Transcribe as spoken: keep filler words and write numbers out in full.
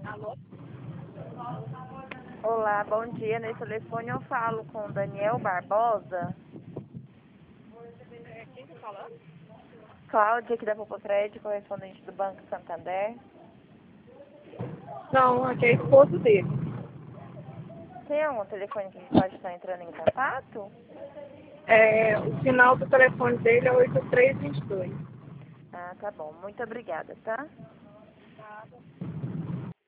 Alô? Olá, bom dia. Nesse telefone eu falo com o Daniel Barbosa. É, quem tá falando? Cláudia, aqui da Popo Crédito, correspondente do Banco Santander. Não, aqui é esposo dele. Tem algum telefone que a gente pode estar entrando em contato? É, o final do telefone dele é oito três dois dois. Ah, tá bom. Muito obrigada, tá?